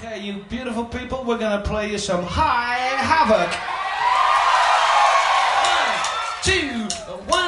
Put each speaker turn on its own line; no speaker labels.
Okay, you beautiful people, we're gonna play you some High Havoc. 1, 2, 1.